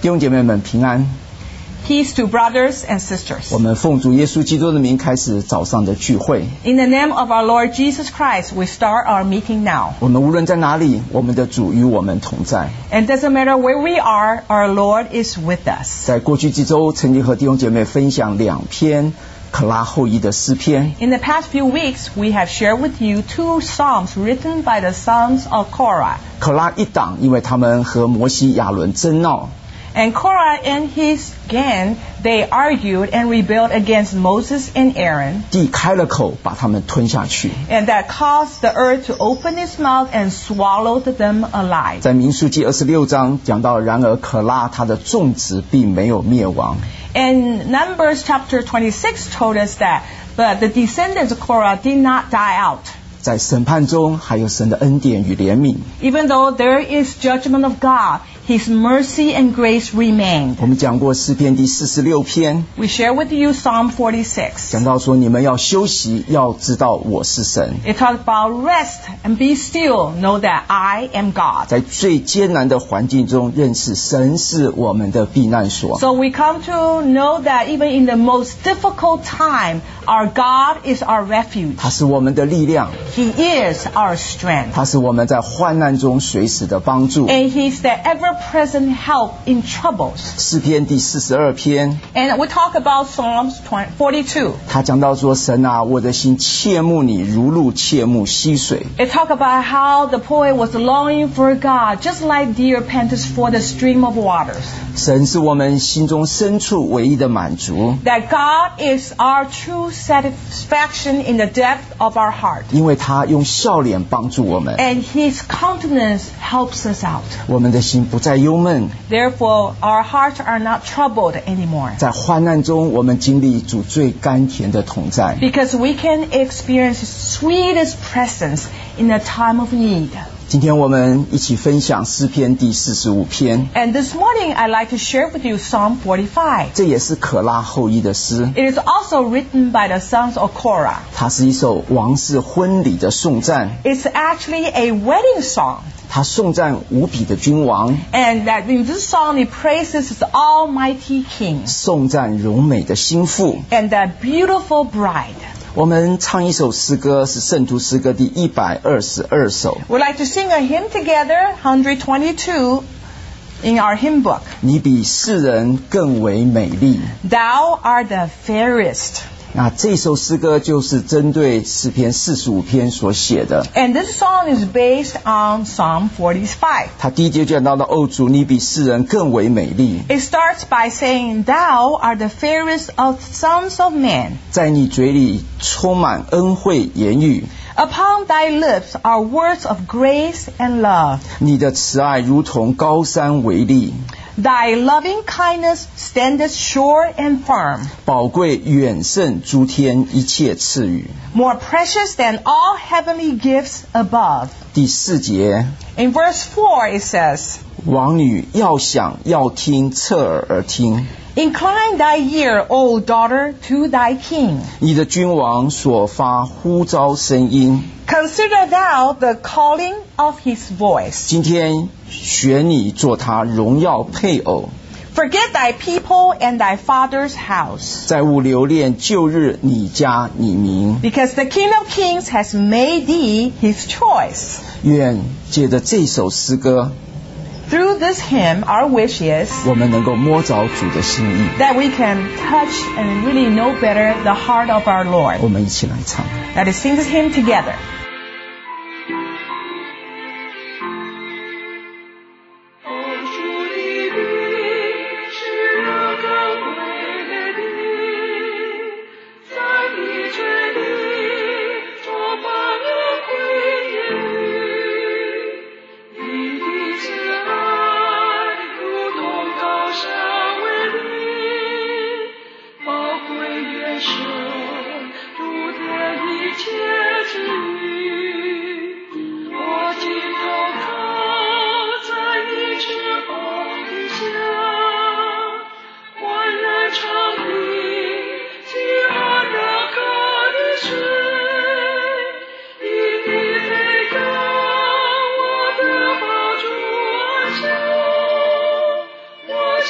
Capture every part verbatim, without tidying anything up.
弟兄姐妹们平安。 Peace to brothers and sisters. 我们奉主耶稣基督的名开始早上的聚会。 In the name of our Lord Jesus Christ, we start our meeting now. 我们无论在哪里，我们的主与我们同在。 And doesn't matter where we are, our Lord is with us. 在过去几周，曾经和弟兄姐妹分享两篇可拉后裔的诗篇。 In the past few weeks, we have shared with you two psalms written by the sons of Korah. 可拉一党，因为他们和摩西、亚伦争闹。 And Korah and his gang, they argued and rebelled against Moses and Aaron. 地开了口，把他们吞下去。 And that caused the earth to open its mouth and swallowed them alive. 在民数记二十六章讲到，然而可拉他的众子并没有灭亡。 And Numbers chapter twenty-six told us that, but the descendants of Korah did not die out. 在审判中，还有神的恩典与怜悯。 Even though there is judgment of God, His mercy and grace remained. 我们讲过诗篇第四十六篇。 We share with you Psalm forty-six. 讲到说，你们要休息，要知道我是神。 It talks about rest and be still, know that I am God. 在最艰难的环境中，认识神是我们的避难所。 So we come to know that even in the most difficult time, our God is our refuge. 他是我们的力量。 He is our strength. 他是我们在患难中随时的帮助。 And He's the ever-present help in troubles. 诗篇第四十二篇。 And we talk about Psalms forty-two. 他讲到说，神啊，我的心切慕你，如鹿切慕溪水。 It talk about how the poet was longing for God, just like deer panteth for the stream of waters. 神是我们心中深处唯一的满足。 That God is our true satisfaction in the depth of our heart. 因为他用笑脸帮助我们。 And His countenance helps us out. 我们的心不再忧闷。 Therefore, our hearts are not troubled anymore. 在患难中，我们经历主最甘甜的同在。 Because we can experience His sweetest presence in a time of need. 今天我们一起分享诗篇第四十五篇。 And this morning, I'd like to share with you Psalm forty-five. 这也是可拉后裔的诗。 It is also written by the sons of Korah. 它是一首王室婚礼的颂赞。 It's actually a wedding song. 他颂赞无比的君王。 And that in this song, it praises the Almighty King. 颂赞柔美的心腹。 And that beautiful bride. 我们唱一首诗歌，是圣徒诗歌第一百二十二首。 We'd like to sing a hymn together, one twenty-two, in our hymn book. 你比世人更为美丽。 Thou art the fairest. 那这首诗歌就是针对诗篇四十五篇所写的。 And this song is based on Psalm forty-five. 他第一节讲到的，哦主，你比世人更为美丽。 It starts by saying, Thou art the fairest of sons of men. 在你嘴里充满恩惠言语。 Upon thy lips are words of grace and love. 你的慈爱如同高山为立。 Thy loving kindness standeth sure and firm. 宝贵远胜诸天一切赐予。 More precious than all heavenly gifts above. 第四节 In verse four it says, 王女要想要听，侧耳而听。 Incline thy ear, O daughter, to thy king. 你的君王所发呼召声音。 Consider thou the calling of his voice. 今天选你做他荣耀配偶。 Forget thy people and thy father's house. 再勿留恋旧日你家你民。 Because the King of Kings has made thee his choice. 愿借着这首诗歌， Through this hymn, our wish is 我们能够摸着主的心意。 that we can touch and really know better the heart of our Lord. 我们一起来唱。 Let us sing this hymn together. Thank you.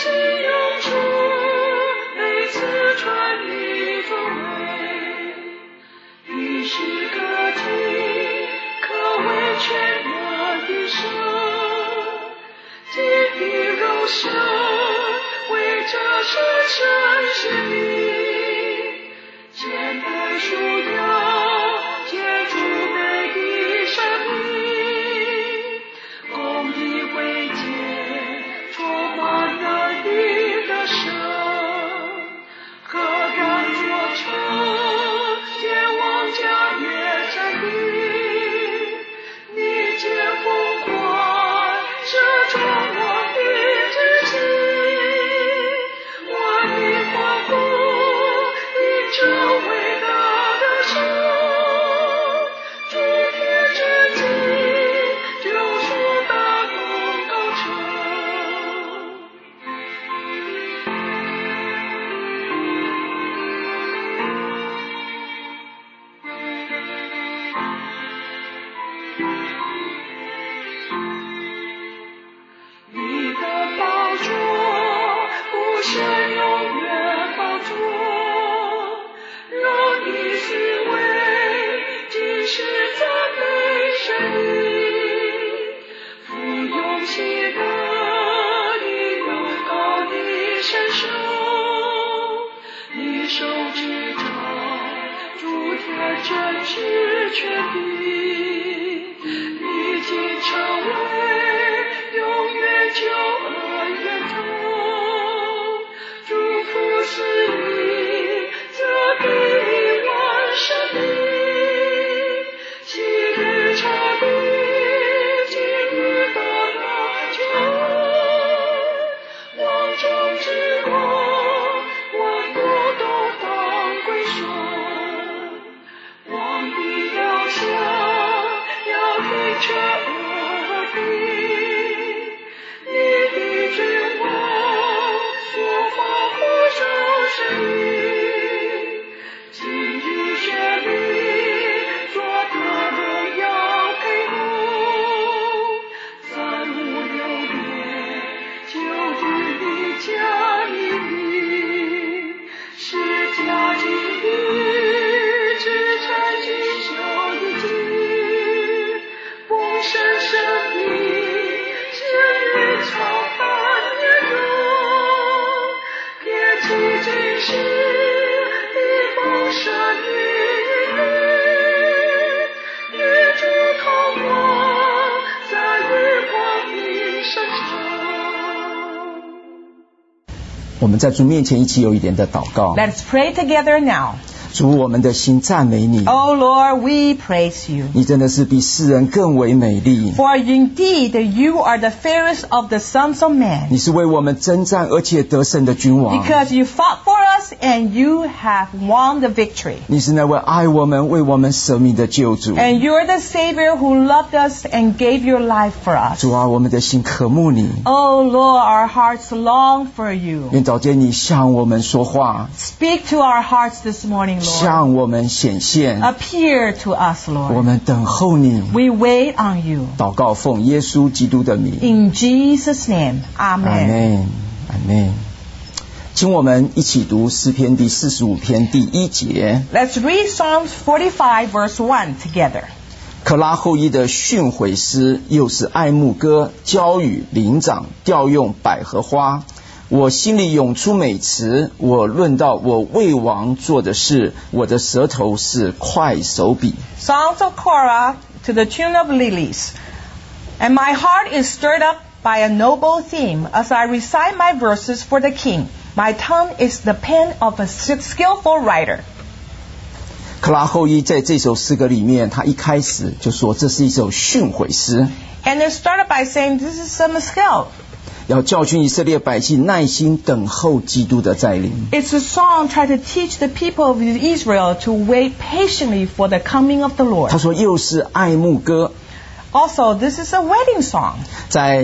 我们在主面前一起有一点的祷告。 Let's pray together now. 主，我们的心赞美你。 Oh Lord, we praise you. 你真的是比世人更为美丽。 For indeed you are the fairest of the sons of men. 你是为我们征战而且得胜的君王。 Because you fought for us and you have won the victory. 你是那位爱我们、为我们舍命的救主。 And you're the Savior who loved us and gave your life for us. 主啊，我们的心渴慕你。 Oh Lord, our hearts long for you. 愿早间你向我们说话， Speak to our hearts this morning, Lord. 向我们显现。 Appear to us, 我 Lord. 们等候你。 We wait on you. 祷告奉耶稣基督的名。 In Jesus' name, 阿 Amen. 门，阿门。请我们一起读诗篇第四十五篇第一节。 Let's read Psalms forty-five, verse one together. 可拉后裔的训诲诗，又是爱慕歌，交与灵长，调用百合花。我心里涌出美词，我论到我为王做的事，我的舌头是快手笔。 Songs of Korah to the tune of lilies. And my heart is stirred up by a noble theme as I recite my verses for the king. My tongue is the pen of a skillful writer. 克拉后裔在这首诗歌里面，他一开始就说这是一首训诲诗， And it started by saying this is some skill. 要教训以色列百姓耐心等候基督的再临。 It's a song trying to teach the people of Israel to wait patiently for the coming of the Lord. 他说又是爱慕歌， Also, this is a wedding song. 在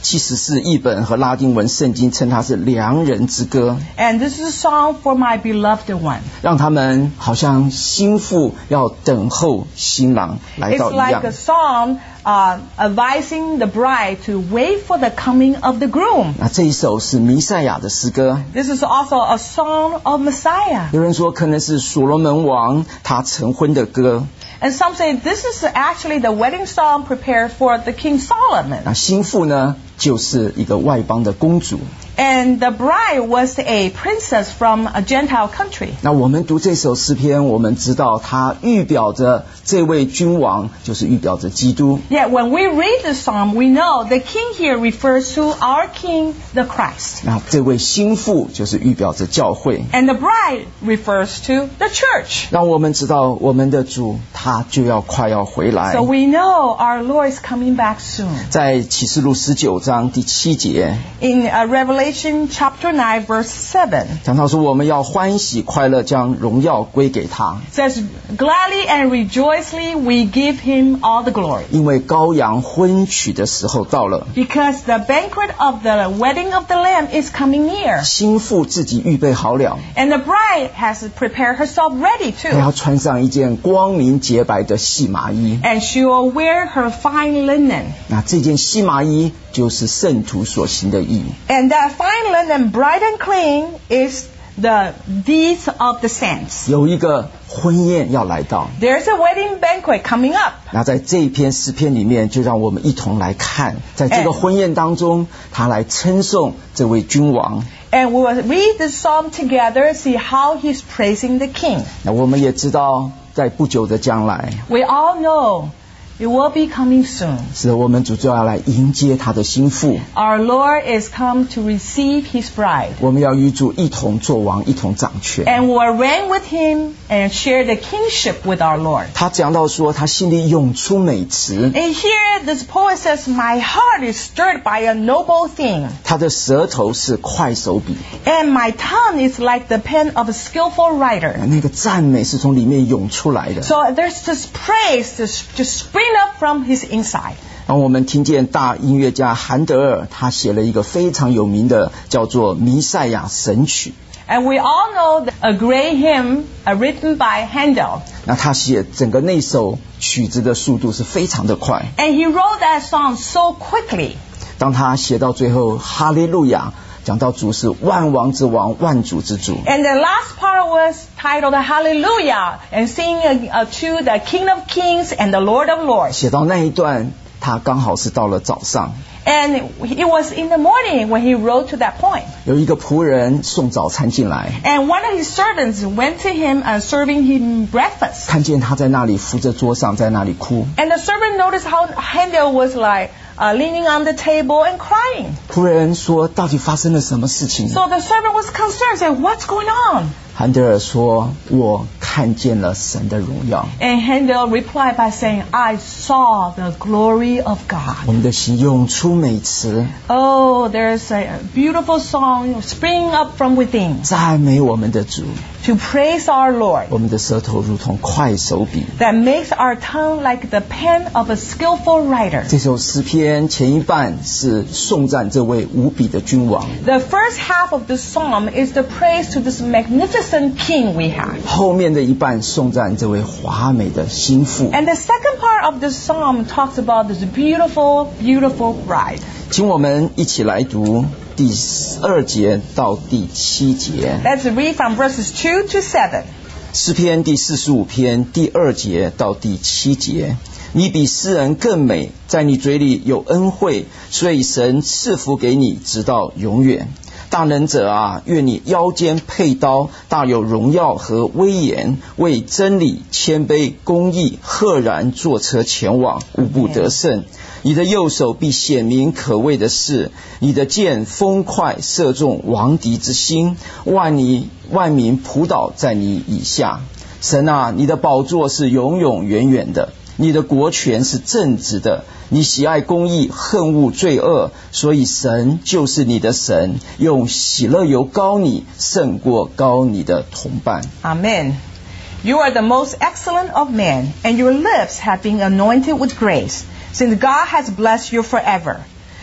七十四译本和拉丁文圣经称它是良人之歌， And this is a song for my beloved one. 让他们好像新妇要等候新郎来 It's 到一 like 样 a。song uh, advising the bride to wait for the coming of the groom. 那这一首是弥赛亚的诗歌， This is also a song of Messiah. 有人说可能是所罗门王他成婚的歌。 And some say this is actually the wedding song prepared for the King Solomon. 那新妇呢，就是一个外邦的公主。 And the bride was a princess from a Gentile country. 那我们读这首诗篇，我们知道它预表着这位君王，就是预表着基督。 Yet when we read the psalm, we know the king here refers to our king, the Christ. 那这位新妇就是预表着教会。 And the bride refers to the church. 让我们知道我们的主他就要快要回来。 So we know our Lord is coming back soon. 在启示录十九章第七节 In uh, Revelation chapter nine, verse seven, 讲到说，我们要欢喜快乐，将荣耀归给他， it says, Gladly and rejoicingly we give him all the glory. 因为羔羊婚娶的时候到了， Because the banquet of the wedding of the Lamb is coming near. 新妇自己预备好了， And the bride has prepared herself ready 她要 too. 穿上一件光明洁白的细麻衣。 And she will wear her fine linen. 那这件细麻衣就是圣徒所行的义。 And that fine linen, bright and clean, is the deeds of the saints. 有一个婚宴要来到， There's a wedding banquet coming up. 那在这一篇诗篇里面，就让我们一同来看，在这个婚宴当中，他来称颂这位君王。 And we will read the psalm together, see how he's praising the king. 那我们也知道，在不久的将来， We all know it will be coming soon. 是我们主就要来迎接他的心腹， Our Lord is come to receive his bride. 我们要与主一同作王，一同掌权。 And we will reign with him and share the kingship with our Lord. 他讲到说，他心里涌出美词， And here this poet says, My heart is stirred by a noble theme, 他的舌头是快手笔， and my tongue is like the pen of a skillful writer. 那个赞美是从里面涌出来的。 So there's this praise this just spring up from his inside. 然后我们听见大音乐家韩德尔，他写了一个非常有名的，叫做《弥赛亚神曲》。 And we all know that a great hymn uh, written by Handel. 那他写整个那首曲子的速度是非常的快。 And he wrote that song so quickly. 当他写到最后，哈利路亚，讲到主是万王之王，万主之主。 And the last part was titled Hallelujah and singing uh, to the King of Kings and the Lord of Lords. 写到那一段，他刚好是到了早上， And it was in the morning when he wrote to that point. 有一个仆人送早餐进来， And one of his servants went to him and serving him breakfast. 看见他在那里扶着桌上，在那里哭。 And the servant noticed how Handel was like uh, leaning on the table and crying. 仆人说：“到底发生了什么事情？” So the servant was concerned, said, What's going on? 韩德尔说：“我看见了神的荣耀。 And Handel replied by saying, I saw the glory of God. 我们的心涌出美词， Oh, there's a beautiful song springing up from within 赞美我们的主。 to praise our Lord 我们的舌头如同快手笔。 that makes our tongue like the pen of a skillful writer. 这首诗篇前一半是颂赞这位无比的君王， The first half of the psalm is the praise to this magnificent king we have. 后面的一半颂赞这位华美的心腹。 And the second part of the psalm talks about this beautiful, beautiful bride. 请我们一起来读第二节到第七节。 Let's read from verses two to seven. 诗篇第四十五篇第二节到第七节。你比诗人更美，在你嘴里有恩惠，所以神赐福给你，直到永远。大能者啊，愿你腰间佩刀，大有荣耀和威严，为真理、谦卑、公义，赫然坐车前往，无不得胜。你的右手必显明可畏的事，你的箭锋快，射中王敌之心，万你万民仆倒在你以下。神啊，你的宝座是永永远远的，你的国权是正直的，你喜爱公义，恨恶罪恶，所以神就是你的神，用喜乐油膏你，胜过膏你的同伴。 Amen. You are the most excellent of men, and your lips have been anointed with grace, since God has blessed you forever.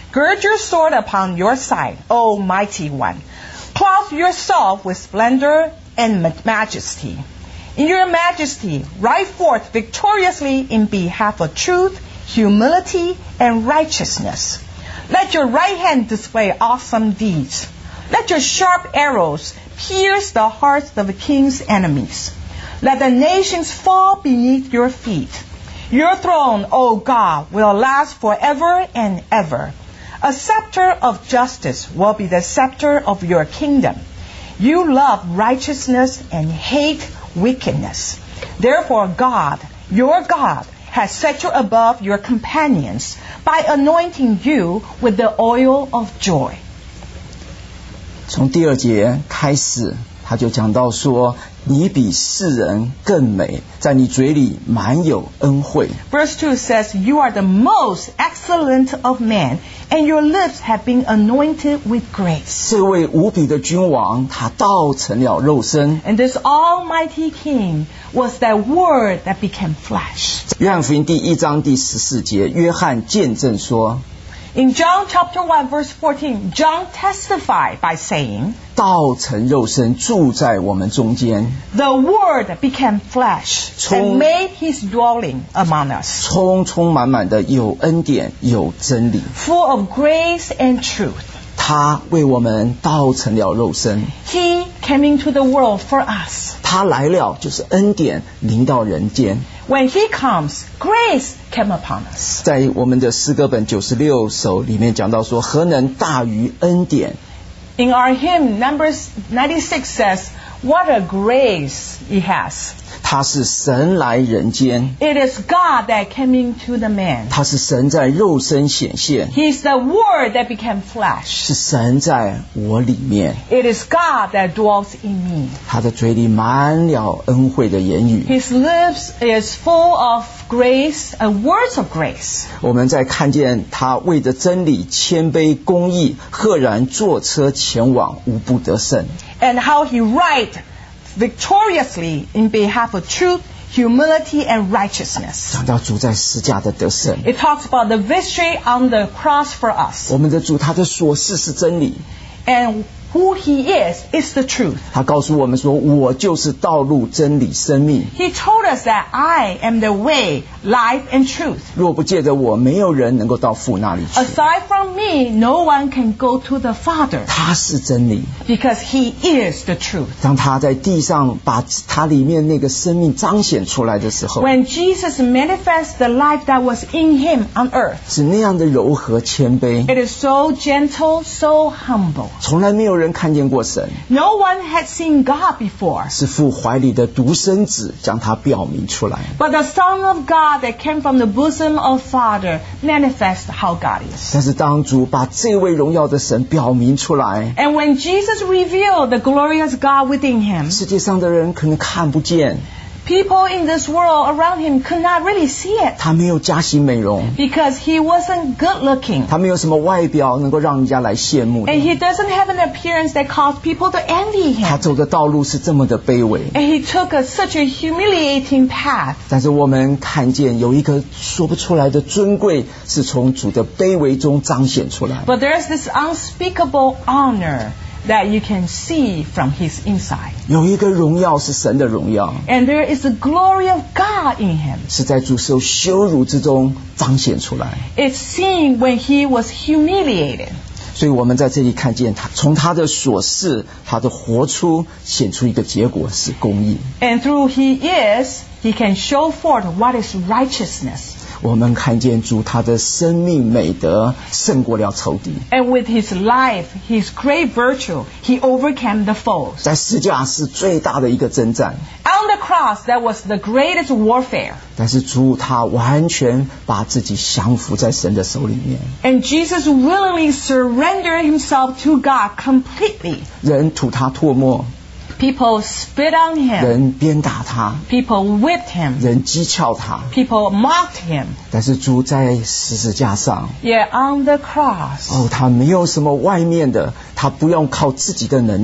Gird your sword upon your side, O mighty one. Clothe yourself with splendor and majesty. In your majesty, ride forth victoriously in behalf of truth, humility, and righteousness. Let your right hand display awesome deeds. Let your sharp arrows pierce the hearts of the king's enemies. Let the nations fall beneath your feet. Your throne, O God, will last forever and ever. A scepter of justice will be the scepter of your kingdom. You love righteousness and hate wickedness. Therefore, God, your God, has set you above your companions by anointing you with the oil of joy. 从第二节开始，他就讲到说，你比世人更美，在你嘴里满有恩惠。 Verse two says, You are the most excellent of men, and your lips have been anointed with grace. 这位无比的君王，他道成了肉身。 And this almighty king was that word that became flesh. 约翰福音第一章第十四节，约翰见证说， In John chapter one verse fourteen, John testified by saying, 道成肉身住在我们中间， The word became flesh 从- and made his dwelling among us, 充充满满的有恩典有真理。 full of grace and truth. 他为我们道成了肉身， He came into the world for us. 他来了就是恩典临到人间。 When he comes, grace came upon us. 在我们的诗歌本九十六首里面讲到说，何能大于恩典？ In our hymn, Numbers ninety-six says, What a grace he has. 他是神来人间， It is God that came into the man. 他是神在肉身显现， He is the word that became flesh. 是神在我里面， It is God that dwells in me. 他的嘴里满了恩惠的言语。 His lips is full of grace, uh, words of grace. 我们在看见他为着真理谦卑公义，赫然坐车前往，无不得胜。 And how he ride victoriously in behalf of truth, humility, and righteousness. 讲到主在十架的得胜， It talks about the victory on the cross for us. 我们的主他的所事是真理， And who he is, is the truth. 他告诉我们说，我就是道路真理生命， He told us that I am the way, life, and truth. 若不借着我，没有人能够到父那里去。 Aside from me, no one can go to the Father, 他是真理。 because he is the truth. 当他在地上把他里面那个生命彰显出来的时候， When Jesus manifests the life that was in him on earth, 是那样的柔和谦卑， it is so gentle, so humble. 从来没有人看见过神， No one had seen God before. 是父怀里的独生子将他表明出来。 But the Son of God that came from the bosom of Father manifests how God is. 但是当主把这位荣耀的神表明出来， And when Jesus revealed the glorious God within him, 世界上的人可能看不见， people in this world around him could not really see it 他没有佳形美容， because he wasn't good looking. 他没有什么外表能够让人家来羡慕的， And he doesn't have an appearance that caused people to envy 他 him. 走的道路是这么的卑微。 And he took a, such a humiliating path. 但是我们看见有一个说不出来的尊贵，是从主的卑微中彰显出来。 But there's this unspeakable honor that you can see from his inside. 有一个荣耀是神的荣耀， And there is the glory of God in him. 是在主受羞辱之中彰显出来。 It's seen when he was humiliated. 所以我们在这里看见他从他的所事，他的活出显出一个结果是公义。 And through he is, he can show forth what is righteousness. 我们看见主他的生命美德胜过了仇敌， And with his life, his great virtue, he overcame the foes. 在十架是最大的一个征战。 On the cross, that was the greatest warfare. 但是主他完全把自己降服在神的手里面， And Jesus willingly surrendered himself to God completely. 人吐他唾沫， People spit on him. 人鞭打他， People whipped him. 人讥诮他， People mocked him. 但是主在十字架上， Yet on the cross, 哦，他没有什么外面的，他不用靠自己的能力，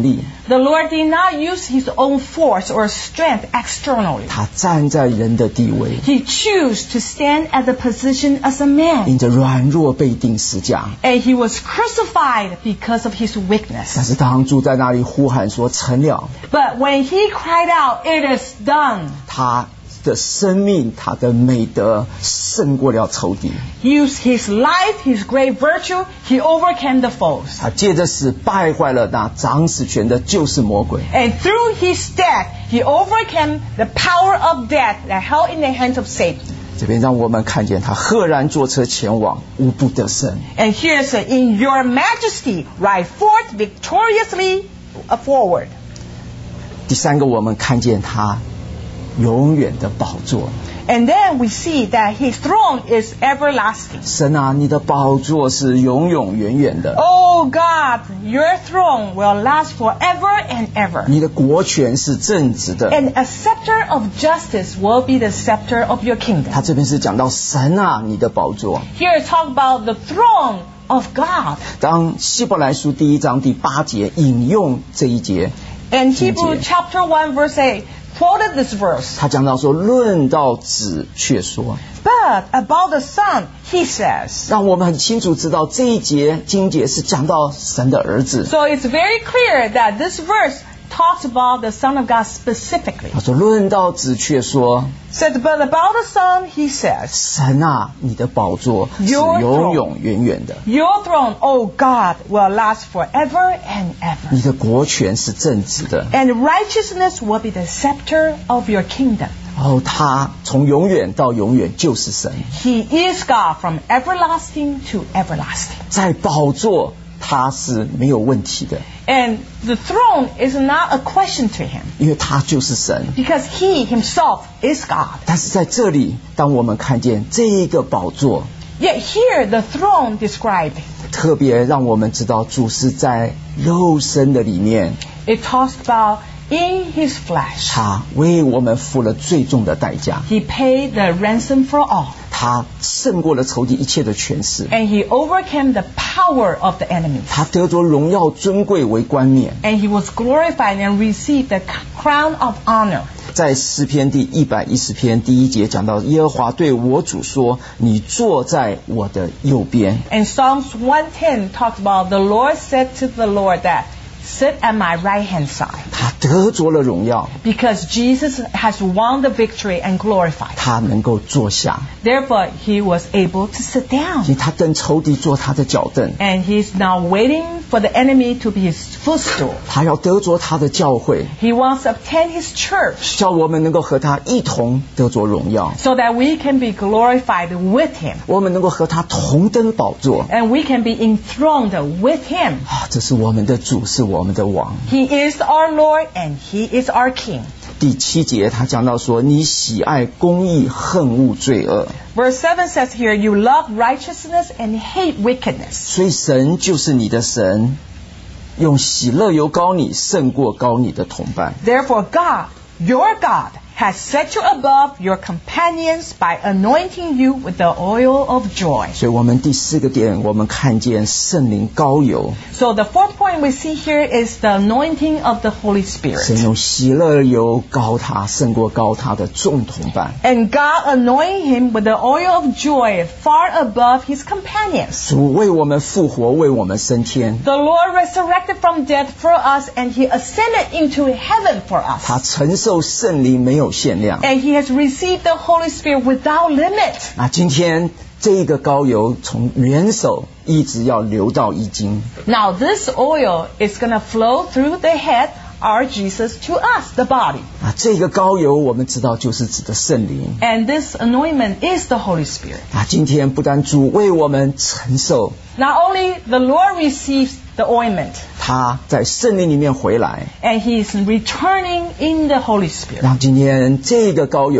The Lord did not use his own force or strength externally. 他站在人的地位， He chose to stand at the position as a man. 因着软弱被钉十架。 And he was crucified because of his 但 weakness. 是当主在那里呼喊说成了， But when he cried out, it is done, 他的生命，他的美德胜过了仇敌。 used his life, his great virtue, he overcame the foes. 他借着死败坏了那掌死权的，就是魔鬼。 And through his death, he overcame the power of death that held in the hands of Satan. 这边让我们看见他赫然坐车前往，无不得胜。 And here's a, in your majesty, ride forth victoriously forward. 第三个，我们看见他永远的宝座。 And then we see that his throne is everlasting. 神啊，你的宝座是永永远远的， Oh God, your throne will last forever and ever. 你的国权是正直的。 And a scepter of justice will be the scepter of your 他 kingdom. 这边是讲到神啊，你的宝座。 Here it talks about the throne of God. 当希伯来书第一章第八节引用这一节， And 经节。 Hebrew chapter one verse eight quoted this verse. 他讲到说，论到子却说， But about the Son, he says. 让我们很清楚知道这一节经节是讲到神的儿子。 So it's very clear that this verse talks about the Son of God specifically. 他说，论到子却说， Said, but about the Son, he says, 神啊，你的宝座是 Your throne. 永永远远的， your throne, O God, will last forever and ever. 你的国权是正直的。 And righteousness will be the scepter of your kingdom. 哦，他从永远到永远就是神， He is God from everlasting to everlasting. 在宝座他是没有问题的， And the throne is not a question to him 因为他就是神。 because he himself is God. 但是在这里，当我们看见这一个宝座， Yet here the throne described, 特别让我们知道主是在肉身的里面， it talks about in his flesh. 他为我们付了最重的代价， He paid the ransom for all. 他胜过了仇敌一切的权势， And he overcame the power of the enemies. 他得着荣耀尊贵为冠冕。 And he was glorified and received the crown of honor. 在诗篇第一百一十篇第一节讲到，耶和华对我主说：“你坐在我的右边。 And Psalms one ten talks about the Lord said to the Lord that, sit at my right hand side. ” 他得着了荣耀， Because Jesus has won the victory and glorified. 他能够坐下， Therefore, he was able to sit 因 down. 为他等仇敌做他的脚凳， And he's now waiting for the enemy to be his footstool. 他要得着他的教会， He wants to obtain his church 叫我们能够和他一同得着荣耀， so that we can be glorified with him. 我们能够和他同登宝座。 And we can be enthroned with him. 啊，这是我们的主，是我们的王。 He is our Lord and he is our King. 第七节他讲到说，你喜爱公义，恨恶罪恶， Verse seven says here, you love righteousness and hate wickedness. 所以神就是你的神，用喜乐油膏你，胜过膏你的同伴。 Therefore God, your God, has set you above your companions by anointing you with the oil of joy. 所以我们第四个点，我们看见圣灵膏油， So the fourth point we see here is the anointing of the Holy 神 Spirit. 用喜乐油膏他，胜过膏他的众同伴。 And God anointed him with the oil of joy far above his companions. 主为我们复活，为我们升天， The Lord resurrected from death for us and he ascended into heaven for 他 us. 承受圣灵没有限量。 And he has received the Holy Spirit without limit. 那今天这个膏油从元首一直要流到衣襟， Now this oil is going to flow through the head, our Jesus, to us, the body. 啊，这个膏油我们知道就是指的圣灵。 And this anointment is the Holy Spirit. 啊，今天不但主为我们承受， Not only the Lord receives the ointment, 他在圣灵里面回来， and he is returning in the Holy Spirit. 让今天这个膏油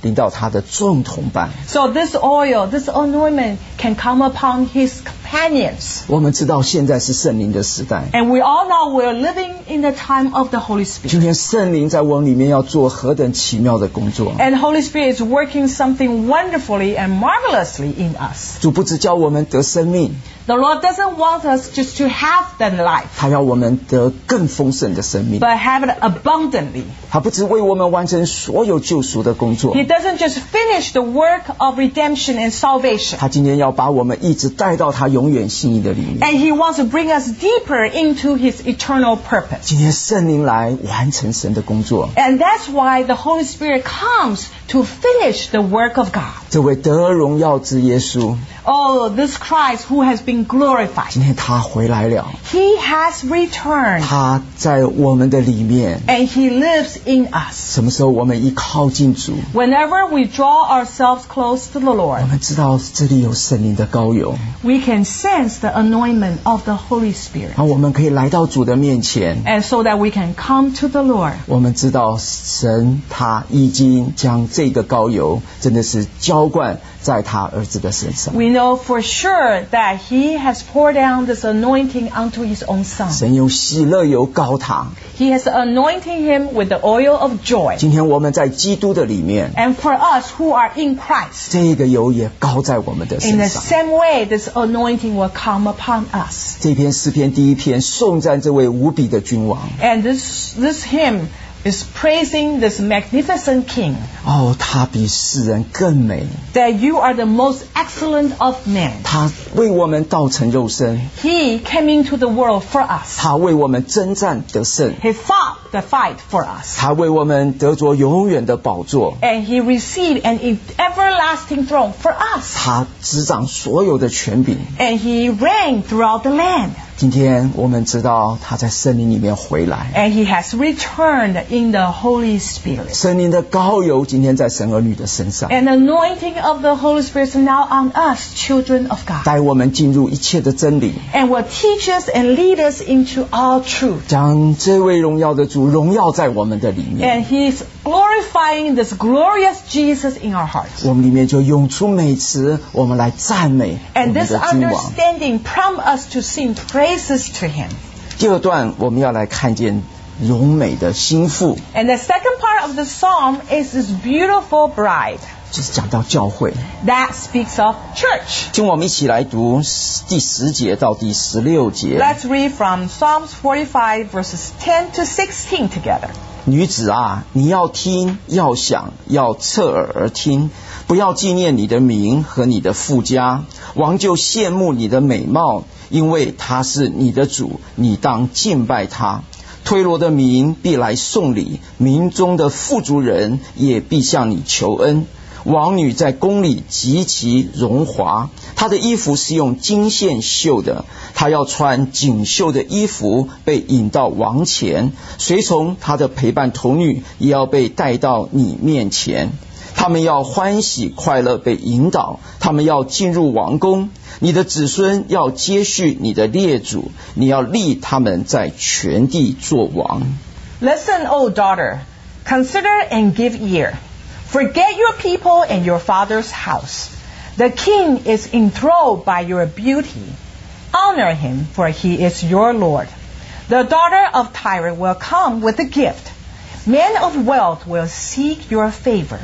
临到他的众同伴。 So this oil, this anointment can come upon his companions. 我们知道现在是圣灵的时代， And we all know we're living in the time of the Holy 今 Spirit. 天圣灵在我们里面要做何等奇妙的工作。 And Holy Spirit is working something wonderfully and marvelously in us. 主不只教我们得生命， The Lord doesn't want us just to have that life, 他要我们得更丰盛的生命。 but have it abundantly. 他不只为我们完成所有救赎的工作， He doesn't just finish the work of redemption and salvation. 他今天要把我们一直带到他永远心意的里面。 And He wants to bring us deeper into His eternal purpose. 今天圣灵来完成神的工作， And that's why the Holy Spirit comes to finish the work of God. 这位得荣耀之耶稣， Oh, this Christ who has been glorified. 今天他回来了， He has returned 他在我们的里面。 and He lives in us. 什么时候我们一靠近主， Whenever we draw ourselves close to the 我 Lord, 们知道这里有圣灵的膏油， we can sense the anointment of the Holy Spirit. 然后我们可以来到主的面前。 And so that we can come to the Lord. 我们知道神他已经将这个膏油真的是浇灌在他儿子的身上。 We know for sure that He has poured down this anointing onto His own Son. 神用喜乐油膏他。 He has anointed Him with the oil of joy. 今天我们在基督的里面， And for us who are in Christ, 这个油也膏在我们的 in 身 the 上。 same way, this anointing will come upon us. 这篇诗篇第一篇颂赞这位无比的君王。 And this, this hymn is praising this magnificent King, 哦，他比世人更美， that you are the most excellent of men. 他为我们道成肉身， He came into the world for us. 他为我们征战得胜， He fought the fight for us. 他为我们得着永远的宝座， And He received an everlasting throne for us. 他执掌所有的权柄。 And He reigned throughout the land. 今天我们知道他在圣灵里面回来， And He has returned in the Holy Spirit. 圣灵的膏油今天在神儿女的身上， And the anointing of the Holy Spirit is now on us, children of God. 带我们进入一切的真理， And will teach us and lead us into all truth. 将这位荣耀的主荣耀在我们的里面， And He's glorifying this glorious Jesus in our hearts. 我们里面就涌出美词，我们来赞美我 And 们 this 的君王。 understanding prompts us to sing praises to Him. 第二段我们要来看见荣美的心腹， And the second part of the psalm is this beautiful bride. 就是讲到教会。 That speaks of church. 请我们一起来读第十节到第十六节。 Let's read from Psalms forty-five verses ten to sixteen together. 女子啊，你要听，要想，要侧耳而听，不要纪念你的名和你的父家。王就羡慕你的美貌，因为他是你的主，你当敬拜他。推罗的民必来送礼，民中的富足人也必向你求恩。王女在宫里极其荣华，她的衣服是用金线绣的，她要穿锦绣的衣服，被引到王前，随从她的陪伴童女也要被带到你面前。他们要欢喜快乐被引导，他们要进入王宫。你的子孙要接续你的列祖，你要立他们在全地作王。 Listen, O daughter, consider and give ear. Forget your people and your father's house. The king is enthralled by your beauty. Honor him, for he is your Lord. The daughter of Tyre will come with a gift. Men of wealth will seek your favor.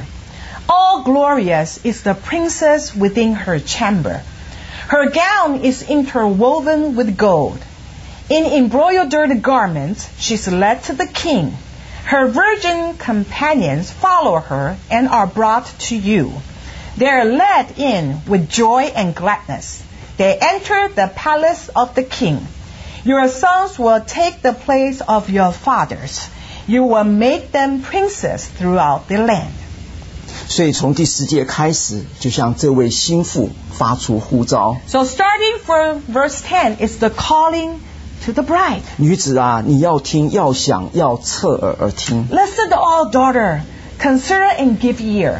All glorious is the princess within her chamber. Her gown is interwoven with gold. In embroidered garments she's led to the king. Her virgin companions follow her and are brought to you. They are led in with joy and gladness. They enter the palace of the king. Your sons will take the place of your fathers. You will make them princes throughout the land. 所以从第十节开始，就向这位心腹发出呼召。 So starting from verse ten is the calling to the bride. 女子啊，你要听，要想，要侧耳而听， Listen, all daughter, consider and give ear. 不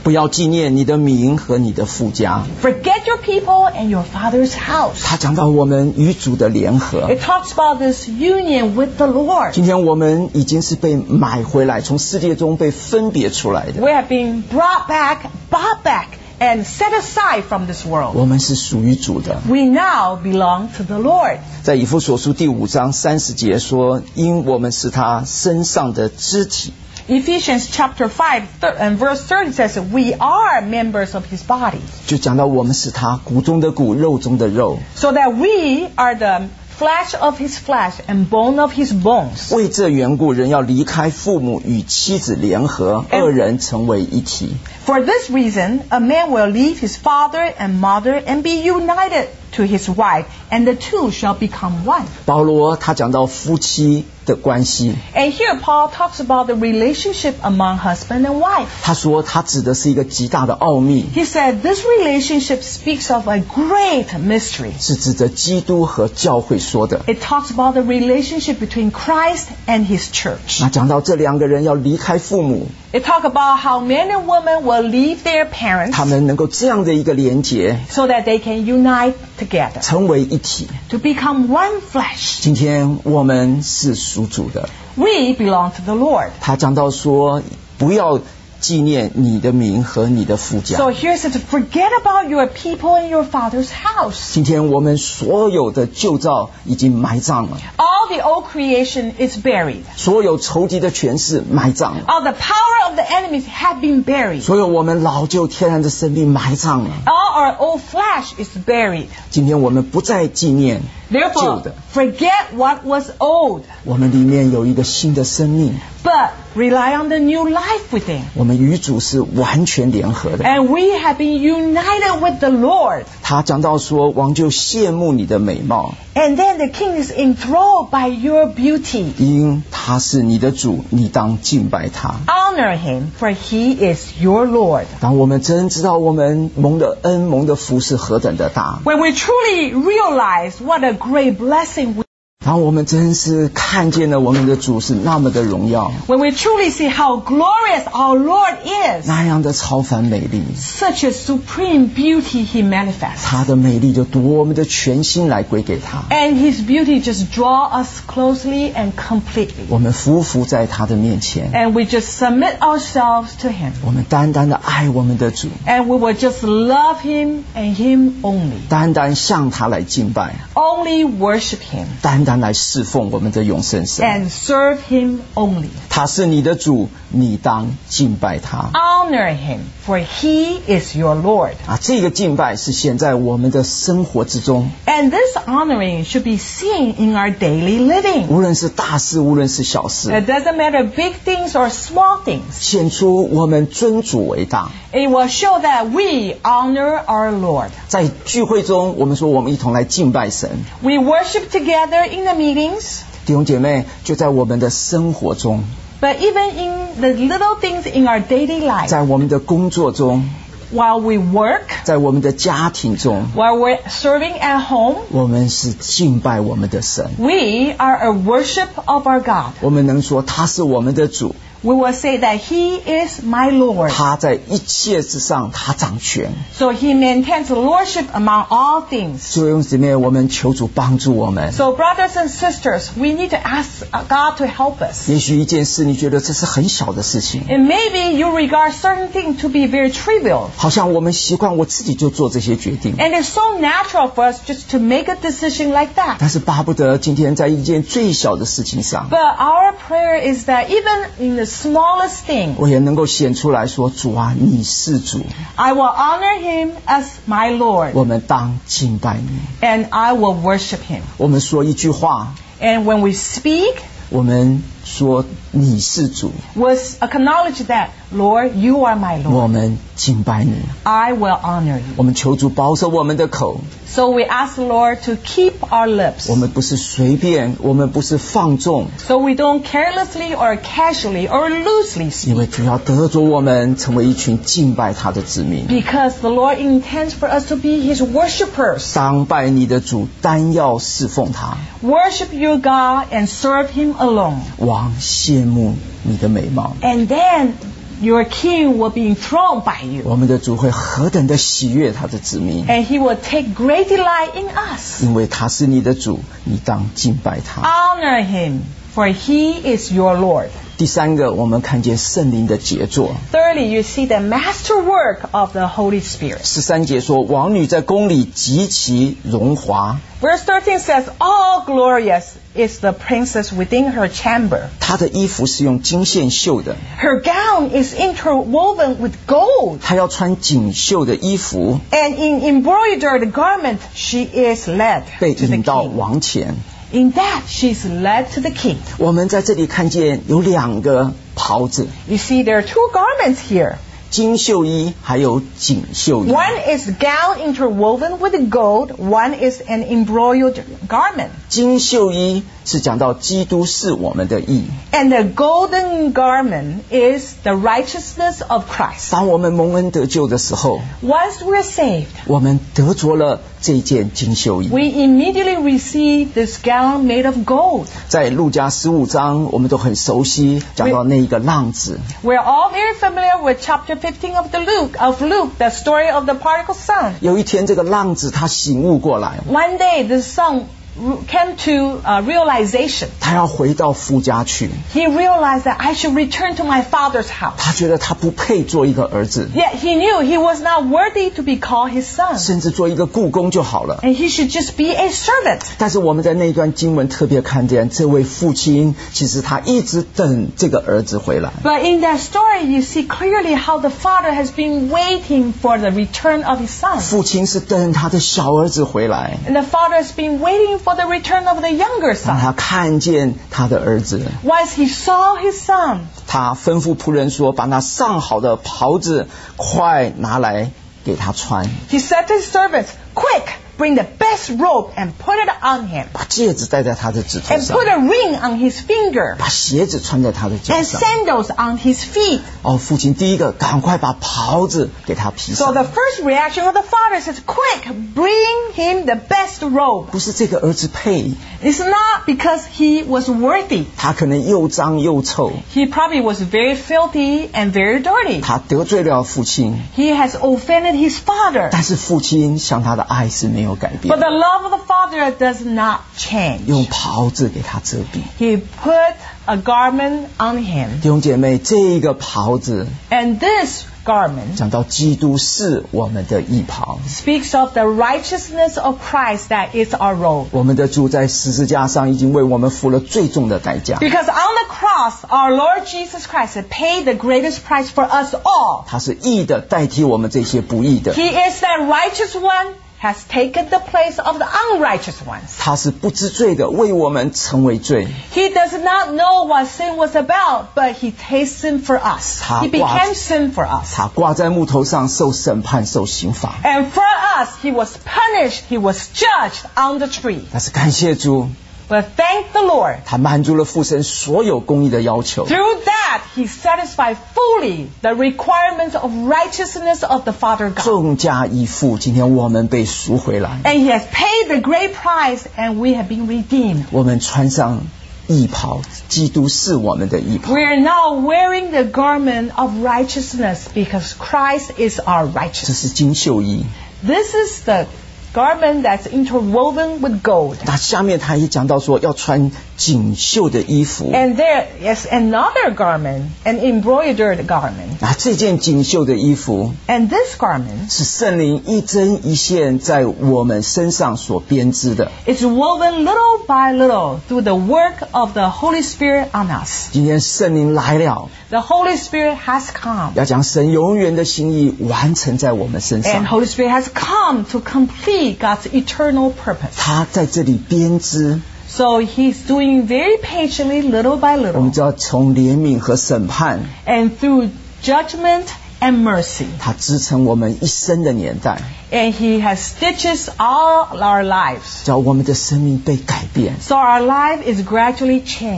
不要纪念你的名和你的父家。 Forget your people and your father's house. 他讲到我们与主的联合。 It talks about this union with the Lord. 今天我们已经是被买回来，从世界中被分别出来的。 We have been brought back, bought back, and set aside from this world. 我们是属于主的。 We now belong to the Lord. 在以弗所书第五章三十节说，因我们是他身上的肢体。 Ephesians chapter five and verse thirty says we are members of his body. 就讲到我们是他骨中的骨，肉中的肉。 So that we are the flesh of his flesh and bone of his bones. 为这缘故，人要离开父母，与妻子联合，二人成为一体。 For this reason, a man will leave his father and mother and be united to his wife, and the two shall become one. 保罗他讲到夫妻的关系， And here Paul talks about the relationship among husband and wife. 他说他指的是一个极大的奥秘， He said this relationship speaks of a great mystery. 是指着基督和教会说的。 It talks about the relationship between Christ and his church. 那讲到这两个人要离开父母， It talks about how men and women will leave their parents 他们能够这样的一个连结， so that they can unite together 成为一体。 to become one flesh. 今天我们是属主的， We belong to the Lord. 他讲到说，不要纪念你的名和你的父家。 So here it says, forget about your people and your father's house. 今天我们所有的旧造已经埋葬了， All the old creation is buried. 所有仇敌的权势埋葬了， All the power of the enemies have been buried. 所有我们老旧天然的生命埋葬了。 All our old flesh is buried. 今天我们不再纪念旧 Therefore, 的， forget what was old, 我们里面有一个新的生命， but rely on the new life within. 我们与主是完全联合的。 And we have been united with the Lord. 他讲到说，王就羡慕你的美貌， And then the king is enthralled by your beauty. 因他是你的主，你当敬拜他。 Honor him, for he is your Lord. 当我们真知道我们蒙的恩、蒙的福是何等的大， When we truly realize what a great blessing we, 当我们真是看见了我们的主是那么的荣耀， when we truly see how glorious our Lord is, 那样的超凡美丽， such a supreme beauty he manifests. 他的美丽就夺我们的全心来归给他。 And his beauty just draw us closely and completely. 我们匍匐在他的面前， And we just submit ourselves to him. 我们单单的爱我们的主， And we will just love him and him only. 单单向他来敬拜， Only worship him 单单来侍奉我们的永生神。 and serve him only. 他是你的主，你当敬拜他。 Honor him, for he is your Lord. 啊，这个敬拜是显在我们的生活之中， And this honoring should be seen in our daily living. 无论是大事，无论是小事， It doesn't matter big things or small things. 显出我们尊主为大。 It will show that we honor our Lord. 在聚会中，我们说我们一同来敬拜神。 We worship together in the meetings, 弟兄姐妹，就在我们的生活中， but even in the little things in our daily life, 在我们的工作中， while we work, 在我们的家庭中， while we're serving at home, 我们是敬拜我们的神。 we are a worship of our God. 我们能说他是我们的主， We will say that he is my Lord. 他在一切之上，他掌权。 So he maintains lordship among all things. 所以弟兄姊妹，我们求主帮助我们。 So brothers and sisters, we need to ask God to help us. 也许一件事你觉得这是很小的事情， And maybe you regard certain things to be very trivial. 好像我们习惯我自己就做这些决定， And it's so natural for us just to make a decision like that. 但是巴不得今天在一件最小的事情上， But our prayer is that even in the smallest thing, 我也能够显出来说，主啊，你是主， I will honor him as my Lord. 我们当敬拜你。 And I will worship him. 我们说一句话， And when we speak, 我们说你是主， we'll acknowledge that, Lord, you are my 我 Lord. 们敬拜你。 I will honor you. 我们求主保守我们的口， So we ask the Lord to keep our lips. 我们不是随便，我们不是放纵， So we don't carelessly or casually or loosely 因 speak. 为主要得着我们成为一群敬拜他的子民。 Because the Lord intends for us to be his worshipers. 当拜你的主，单要侍奉他。 Worship your God and serve him alone. 王羡慕你的美貌， And then your king will be enthroned by you. 我们的主会何等的喜悦他的子民， And he will take great delight in us. 因为他是你的主，你当敬拜他。 Honor him, for he is your Lord. 第三个，我们看见圣灵的杰作。 Thirdly, you see the masterwork of the Holy Spirit. 十三节说，王女在宫里极其荣华， Verse thirteen says, all glorious is the princess within her chamber. 她的衣服是用金线绣的， Her gown is interwoven with gold, 她要穿锦绣的衣服， and in embroidered garment she is led 被 to the 引到 king. 王前。 In that she is led to the king. 我们在这里看见有两个袍子， You see, there are two garments here. 金绣衣还有锦绣衣。 One is gown interwoven with gold. One is an embroidered garment. 金绣衣是讲到基督是我们的义。 And the golden garment is the righteousness of Christ. 当我们蒙恩得救的时候， Once we're saved, 我们得着了这件金绣衣。 we immediately receive this gown made of gold. 在路加十五章，我们都很熟悉，讲到那一个浪子。 We're all very familiar with chapter fifteen of the Luke, of Luke, the story of the prodigal son. 有一天，这个浪子他醒悟过来， One day, the son came to uh, realization. 他要回到父家去。 He realized that I should return to my father's house. 他觉得他不配做一个儿子， Yet he knew he was not worthy to be called his son. 甚至做一个雇工就好了。 And he should just be a servant. 但是我们在那一段经文特别看见，这位父亲其实他一直等这个儿子回来。 But in that story, you see clearly how the father has been waiting for the return of his son. 父亲是等他的小儿子回来， And the father has been waiting for the return of the younger 让 son. 他看见他的儿子。 Once he saw his son, 他吩咐仆人说：“把那上好的袍子快拿来给他穿， he said to his servants, quick, bring the best robe and put it on him. 把戒指戴在他的指头 And 上， put a ring on his finger. 把鞋子穿在他的脚 And 上。” sandals on his feet. 哦，父亲第一个赶快把袍子给他披 So 上。 the first reaction of the father says, quick, bring him the best robe. 不是这个儿子配， It's not because he was worthy. 他可能又脏又臭， He probably was very filthy and very dirty. 他得罪了父亲， He has offended his father. 但是父亲向他的爱是没有改 But 变， the love of the father does not change. 用袍子给他遮蔽。 He put a garment on him. 弟兄姐妹，这个袍子 And this garment 讲到基督是我们的义袍， speaks of the righteousness of Christ that is our robe. 我们的主在十字架上已经为我们付了最重的代价， Because on the cross, our Lord Jesus Christ had paid the greatest price for us all. 他是义的代替我们这些不义的， He is that righteous one, has taken the place of the unrighteous ones. 他是不知罪的，为我们成为罪。 He does not know what sin was about, but he tastes sin for us. He became sin for us. 他挂在木头上受审判受刑罚， And for us, he was punished, he was judged on the tree. 但是感谢主， But thank the Lord. 他满足了父神所有公义的要求， Through that, he satisfied fully the requirements of righteousness of the Father God. 重价已付。今天我们被赎回来， And he has paid the great price, and we have been redeemed. 我们穿上义袍，基督是我们的义袍。 We are now wearing the garment of righteousness because Christ is our 这 righteousness. 是金绣衣。 This is the garment that's interwoven with gold. 那下面他也讲到说要穿锦绣的衣服。 And there is another garment, an embroidered garment. 那这件锦绣的衣服 And this garment 是圣灵一针一线在我们身上所编织的。 is woven little by little through the work of the Holy Spirit on us. 今天圣灵来了， The Holy Spirit has come. 要将神永远的心意完成在我们身 And 上。 Holy Spirit has come to complete God's eternal purpose. 他在这里编织， So he's doing very patiently, little by 我 little. 们知道从怜悯和审判， And through judgment and mercy. 他支撑我们一生的年代， And he has stitches all our lives. 叫我们的生命被改变。 So our life is gradually changed.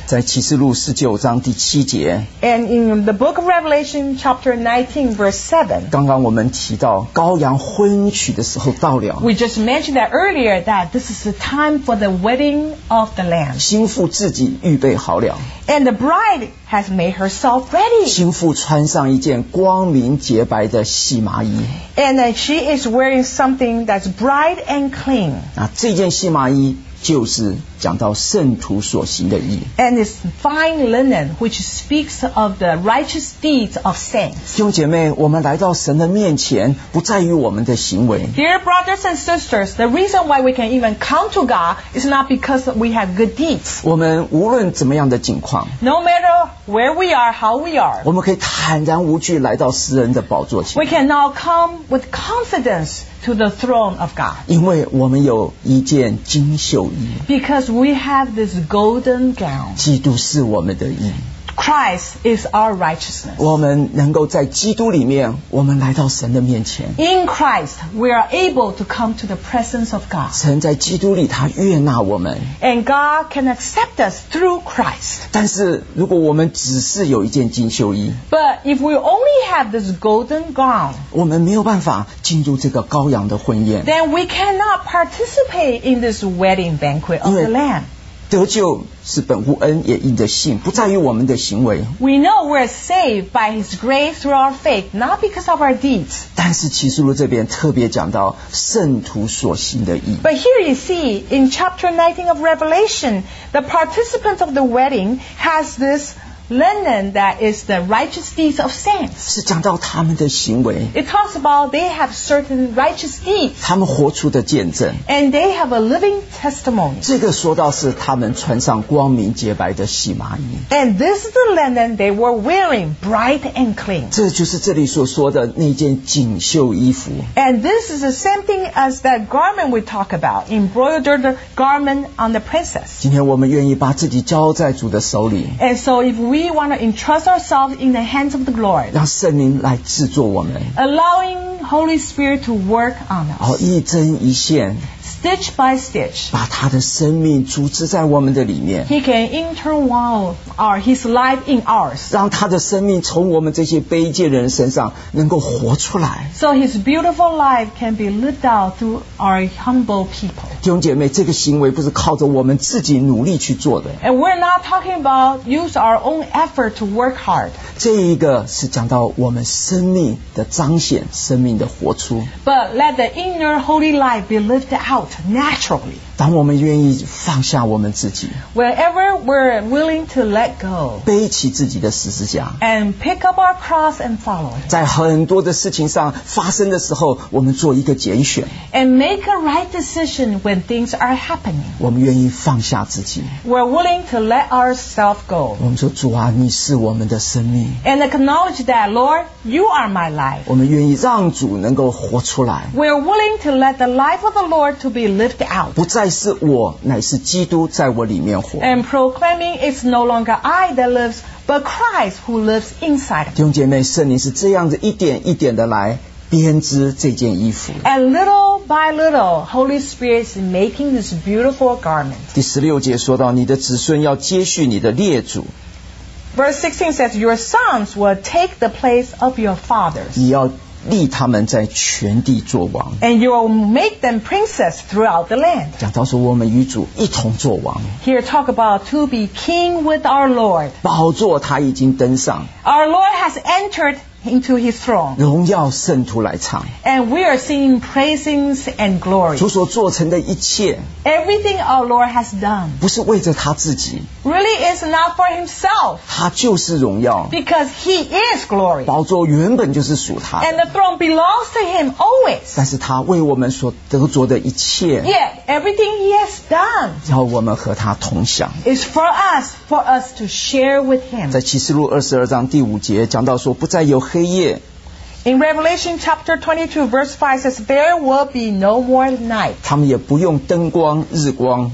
在启示录十九章第七节， And in the book of Revelation, chapter nineteen, verse seven, 刚刚我们提到羔羊婚娶的时候到了， we just mentioned that earlier that this is the time for the wedding of the Lamb. 新妇自己预备好了， And the bride has made herself ready. 新妇穿上一件光明洁白的细麻衣。 And uh, she is wearing something that's bright and clean. 啊，这件细麻衣就是讲到圣徒所行的义。 And it's fine linen, which speaks of the righteous deeds of saints. 弟兄姐妹，我们来到神的面前，不在于我们的行为， Dear brothers and sisters, the reason why we can even come to God is not because we have good deeds. 我们无论怎么样的境况， No matter where we are, how we are, 我们可以坦然无惧来到施恩的宝座前， we can now come with confidence to the throne of God. 因为我们有一件金绣衣， Because we have this golden gown. 基督是我们的义。 Christ is our righteousness. 我们能够在基督里面，我们来到神的面前。 In Christ, we are able to come to the presence of God. 神在基督里，他悦纳我们。 And God can accept us through Christ. 但是如果我们只是有一件金绣衣， But if we only have this golden gown, 我们没有办法进入这个羔羊的婚宴。 then we cannot participate in this wedding banquet of the Lamb. 得救是本乎恩，也因着信，不在于我们的行为。 We know we're saved by His grace through our faith, not because of our deeds. 但是启示录这边特别讲到圣徒所行的义。 But here you see, in chapter nineteen of Revelation, the participants of the wedding has this linen that is the righteous deeds of saints. 是讲到他们的行为， It talks about they have certain righteous deeds, 他们活出的见证。 and they have a living testimony. 这个说到是他们穿上光明洁白的细麻衣， And this is the linen they were wearing, bright and clean. 这就是这里所说的那件锦绣衣服。 And this is the same thing as that garment we talk about, embroidered garment on the princess. 今天我们愿意把自己交在主的手里， And so if we want to entrust ourselves in the hands of the Lord, 让圣灵来制作我们， allowing Holy Spirit to work on 然后 us, 一针一线 stitch by stitch, 把他的生命组织在我们的里面， He can interwound our, His life in ours. 让他的生命从我们这些卑贱人身上能够活出来。 So His beautiful life can be lived out through our humble people. 弟兄姐妹，这个行为不是靠着我们自己努力去做的， And we're not talking about use our own effort to work hard. 这一个是讲到我们生命的彰显，生命的活出。 But let the inner holy life be lived out naturally. 当我们愿意放下我们自己， Wherever we're willing to let go 背起自己的十字架， and pick up our cross and follow Him. 在很多的事情上发生的时候，我们做一个拣选， And make a right decision when things are happening. 我们愿意放下自己， We're willing to let ourselves go 我们说主啊，你是我们的生命， and acknowledge that, Lord, You are my life. 我们愿意让主能够活出来， We're willing to let the life of the Lord to be lived out 不再是我，乃是基督在我里面活。 and proclaiming it's no longer I that lives, but Christ who lives inside of 弟兄姐妹，圣灵是这样子一点一点的来编织这件衣服。 me. And little by little, Holy Spirit is making this beautiful garment. 第十六节说到，你的子孙要接续你的列祖， Verse sixteen says, Your sons will take the place of your fathers, 你要立他们在全地作王。 and you will make them princes throughout the land. 讲到说我们与主一同作王， Here talk about to be king with our Lord. 宝座他已经登上， Our Lord has entered into His throne, 荣耀圣徒来唱。 and we are singing praisings and glory. 主所做成的一切， Everything our Lord has done 不是为着他自己， really is not for Himself, 他就是荣耀。 because He is glory. 宝座原本就是属他 And 的， the throne belongs to Him always. 但是他为我们所得着的一切， Yet everything He has done 要我们和他同享。 is for us, for us to share with Him. 在启示录二十二章第五节讲到说，不再有黑夜， In Revelation chapter twenty-two, verse five says, There will be no more night. 他们也不用灯光、日光，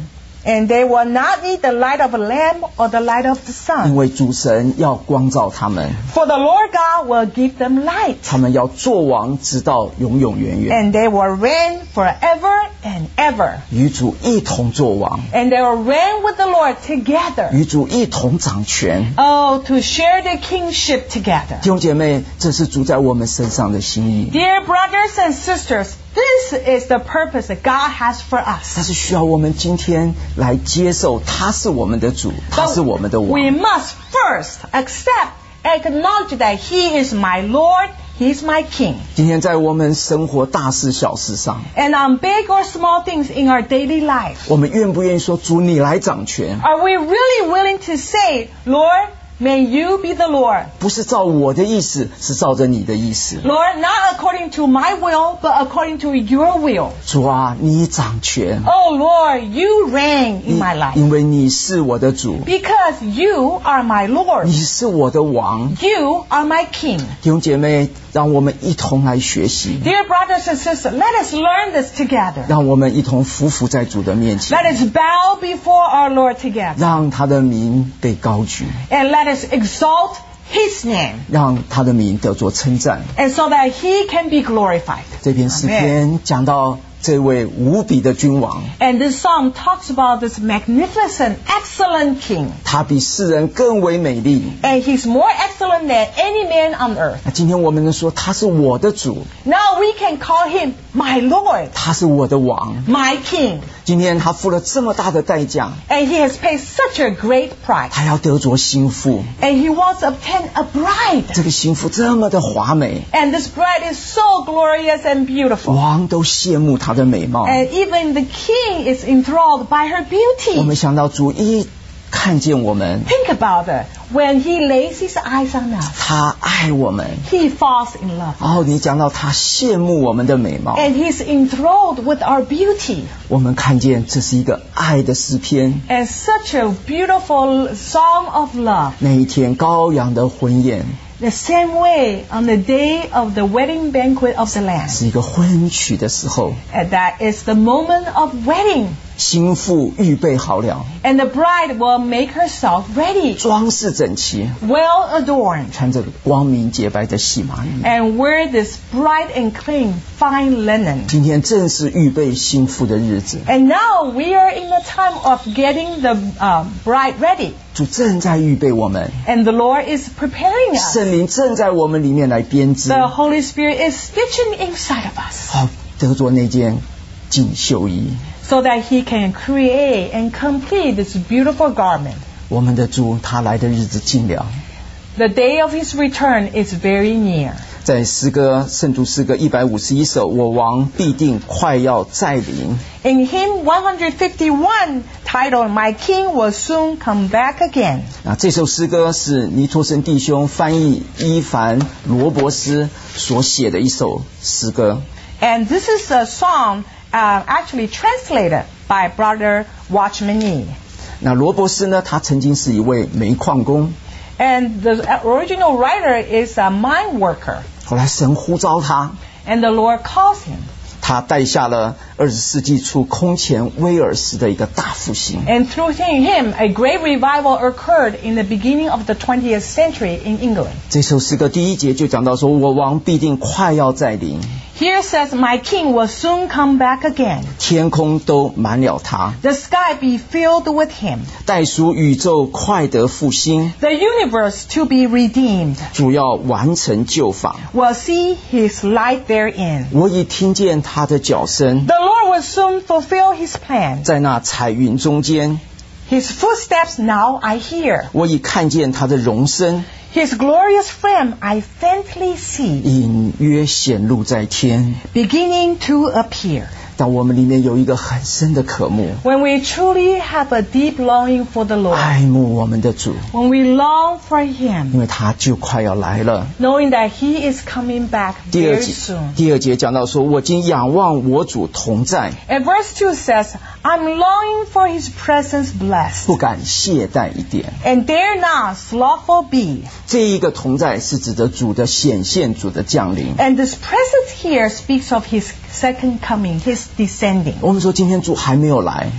And they will not need the light of a lamp or the light of the 因 sun. 为主神要光照他们， For the Lord God will give them light. 他们要作王直到永永远远， And they will reign forever and ever. 与主一同作王， And they will reign with the Lord together. 与主一同掌权。 Oh, to share the kingship together. 弟兄姐妹，这是主在我们身上的心意， Dear brothers and sisters, this is the purpose that God has for 但 us. 是需要我们今天来接受他是我们的主，他是我们的 We 王。 must first accept and acknowledge that He is my Lord, He is my King. 今天在我们生活大事小事上， And on big or small things in our daily life, 我们愿不愿意说主你来掌权？ are we really willing to say, Lord, may you be the Lord? 不是照我的意思，是照着你的意思。 Lord, not according to my will, but according to your will. 主啊，你掌权， Oh Lord, you reign in my life. 因为你是我的主， Because you are my Lord. 你是我的王。 You are my King. 弟兄姐妹，让我们一同来学习， Dear brothers and sisters, let us learn this together. 让我们一同匍匐在主的面前， Let us bow before our Lord together. 让他的名被高举， And let us exalt His name. 让他的名得着称赞。 And so that He can be glorified. 这篇诗篇讲到这位无比的君王， And this psalm talks about this magnificent, excellent King. 他比世人更为美丽。 And He's more excellent than any man on earth. 那今天我们能说他是我的主， Now we can call Him my Lord, 他是我的王。 my King. 今天他付了这么大的代价， And He has paid such a great price. 他要得着心腹， And He wants to obtain a bride. 这个心腹这么的华美， And this bride is so glorious and beautiful. 王都羡慕她的美貌。 And even the king is enthralled by her 我们 beauty. 想到主一看见我们， Think about it. When He lays His eyes on us, 他爱我们。 He falls in love. 然后你讲到他羡慕我们的美貌， And He's enthralled with our beauty. 我们看见这是一个爱的诗篇。 And such a beautiful song of love. 那一天羔羊的婚宴 The same way on the day of the wedding banquet of the Lamb. 是一个婚娶的时候， And that is the moment of wedding. 新妇预备好了， And the bride will make herself ready, 装饰整齐， well adorned, 穿着光明洁白的细麻衣。 and wear this bright and clean fine linen. 今天正是预备新妇的日子， And now we are in the time of getting the uh, bride ready. 主正在预备我们， And the Lord is preparing us. 圣灵正在我们里面来编织， The Holy Spirit is stitching inside of us 好得着那件锦绣衣。 so that He can create and complete this beautiful garment. 我们的主他来的日子近了。 The day of His return is very near. 在诗歌圣读诗歌一百五十一首，我王必定快要再临。 In hymn one fifty-one, titled My King Will Soon Come Back Again. 啊，这首诗歌是尼托森弟兄翻译伊凡罗伯斯所写的一首诗歌。 And this is a song uh, actually translated by Brother Watchman Nee. 那罗伯斯呢，他曾经是一位煤矿工， And the original writer is a mine worker. 后来神呼召他， And the Lord calls him. 他带下了二十世纪初空前威尔士的一个大复兴。 And through him, a great revival occurred in the beginning of the twentieth century in England. 这首诗歌第一节就讲到说，我王必定快要再临， Here says, My King will soon come back again. 天空都满了他， The sky be filled with him. 代属宇宙快得复兴， The universe to be redeemed. 主要完成救访。 Will see his light therein. 我已听见他的脚声， The Lord will soon fulfill his plan. 在那彩云中间， His footsteps now I hear. 我已看见他的容身， His glorious frame I faintly see, 隐约显露在天。 beginning to appear. 但我们里面有一个很深的渴慕， When we truly have a deep longing for the Lord, 爱慕我们的主， when we long for 因 Him, 为他就快要来了。 knowing that He is coming back 第二 very 节， soon. 第二节讲到说，我今仰望我主同在， And verse two says, I'm longing for His presence blessed, 不敢懈怠一点。 and dare not slothful be. 这一个同在是指着主的显现，主的降临。 And this presence here speaks of His second coming, His descending. 我们说今天主还没有来，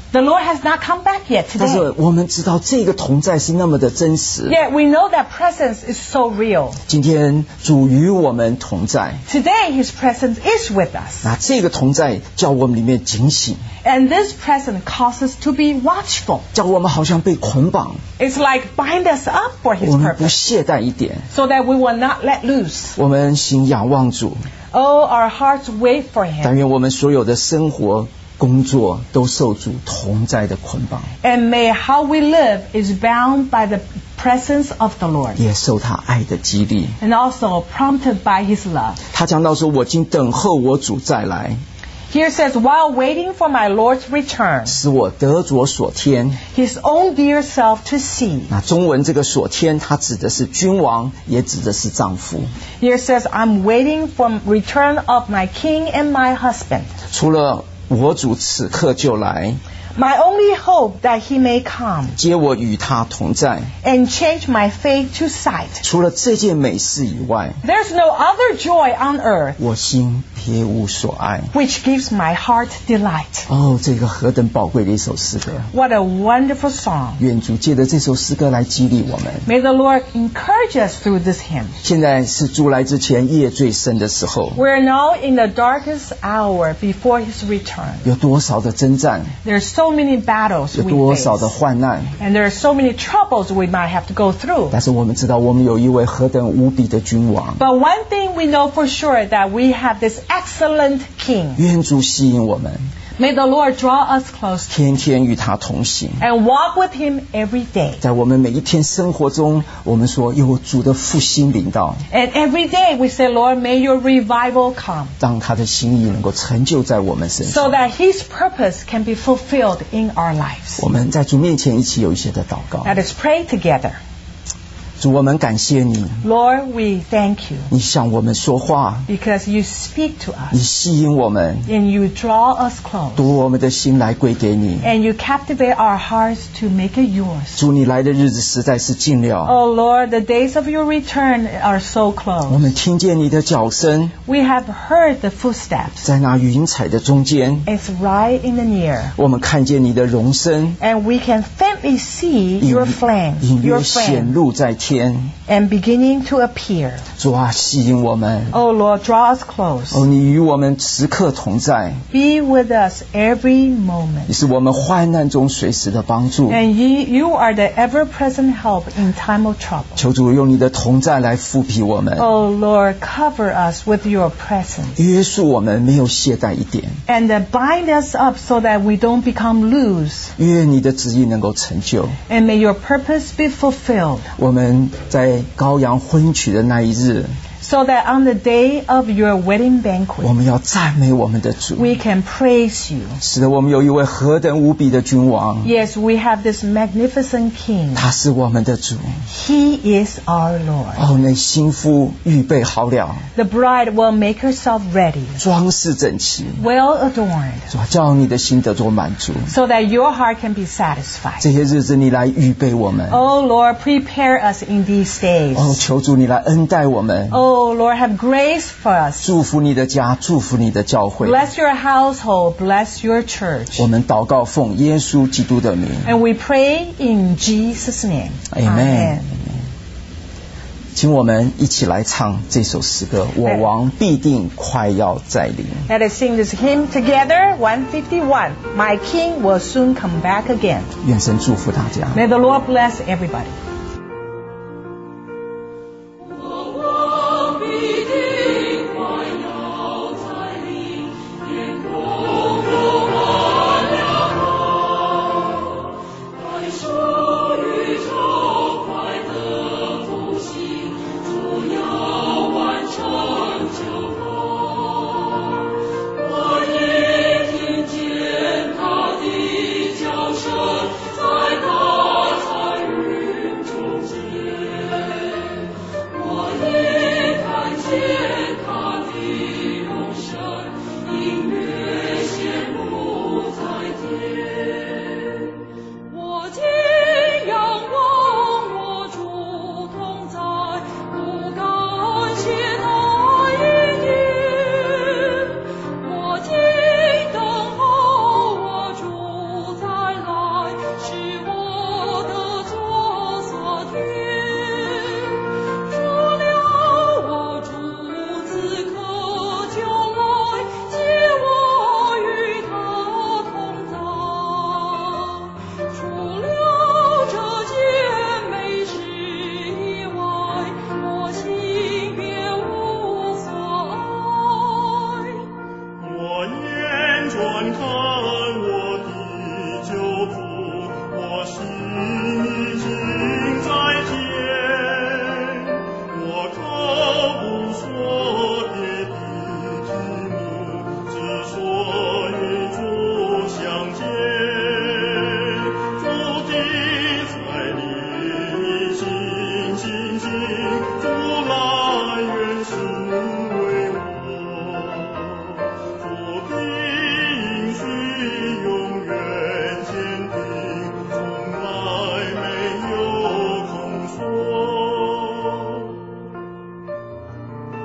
The Lord has not come back yet 但 today. 是我们知道这个同在是那么的真实。 Yet we know that presence is so real. 今天主与我们同在， Today His presence is with us. 那这个同在叫我们里面警醒， And this presence causes us to be watchful. 叫我们好像被捆绑， It's like bind us up for His 我们不 purpose 懈怠一点， so that we will not let loose. 我们心仰望主， Oh, our hearts wait for 但 Him. 愿我们所有的生活工作都受主同在的捆绑， And may how we live is bound by the presence of the Lord. 也受他爱的激励。 And also prompted by His love. 他讲到说，我今等候我主再来， Here it says, while waiting for my Lord's return, 使我得着所天。 His own dear self to see. 那中文这个所天，它指的是君王，也指的是丈夫。 Here it says, I'm waiting for return of my king and my husband. 除了我主此刻就来， My only hope that He may come 接我与他同在。 and change my faith to sight. 除了这件美事以外， There's no other joy on earth 我心别无所爱。 which gives my heart delight. 哦，这个何等宝贵的一首诗歌！ What a wonderful song. 愿主借着这首诗歌来激励我们。 May the Lord encourage us through this hymn. 现在是主来之前夜最深的时候， We're now in the darkest hour before His return. 有多少的征战， There's so many battles 有 we 多 face. 少的患难， And there are so many troubles we might have to go through. 但是我们知道，我们有一位何等无比的君王。 But one thing we know for sure that we have this excellent King. 愿主吸引我们， May the Lord draw us close 天天与他同行。 and walk with Him every day. 在我们每一天生活中，我们说有主的复兴临到， And every day we say, Lord, may your revival come 让他的心意能够成就在我们身 so 上。 that His purpose can be fulfilled in our lives. 我们在主面前一起有一些的祷告。 Let us pray together. 主，我们感谢你， Lord, we thank you 你向我们说话， because you speak to 你 us 吸引我们， and you draw us close 夺我们的心来归给你。 and you captivate our hearts to make it yours. 主，你来的日子实在是近了， Oh Lord, the days of your return are so 我 close. 们听见你的脚声， We have heard the footsteps. 在那云彩的中间， It's right in the near. 我们看见你的容身， And we can faintly see 隐 your flame, 隐 your 约显 flame, 露在天。 and beginning to appear. 主啊，吸引我们， Oh Lord, draw us close. 哦，你与我们时刻同在， Be with us every 你 moment. 是我们患难中随时的帮助。 And ye, you are the ever-present help in time of trouble. 求主用你的同在来复庇我们， Oh Lord, cover us with your presence. 约束我们没有懈怠一点。 And uh, bind us up so that we don't become loose. 愿你的旨意能够成就。 And may your purpose be fulfilled. 我们在羔羊婚娶的那一日， So that on the day of your wedding 我 banquet, 们要赞美我们的主， we can praise you. 使得我们有一位何等无比的君王， Yes, we have this magnificent King. 他是我们的主。 He is our Lord. 哦，那新妇预备好了， The bride will make herself ready, 装饰整齐， well adorned, 主啊，叫你的心得着满足。 so that your heart can be satisfied. 这些日子你来预备我们， Oh Lord, prepare us in these days. 哦，求主你来恩待我们， Oh Lord, have grace for us. 祝福你的家，祝福你的教会。 Bless your household, bless your church. 我们祷告奉耶稣基督的名 And we pray in Jesus' name. ，Amen。请我们一起来唱这首诗歌，我王必定快要再临。 Let us sing this hymn together. one fifty-one. My King will soon come back again. 愿神祝福大家。 May the Lord bless everybody.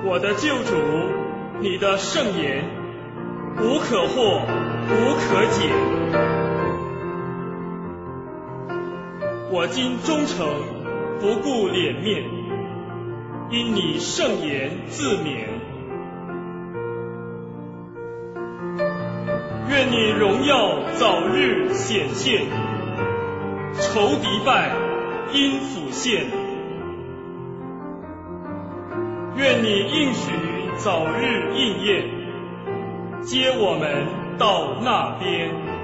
我的救主，你的圣言无可或，无可解。我今忠诚，不顾脸面，因你圣言自勉。愿你荣耀早日显现，仇敌败，因府现。愿你应许早日应验，接我们到那边。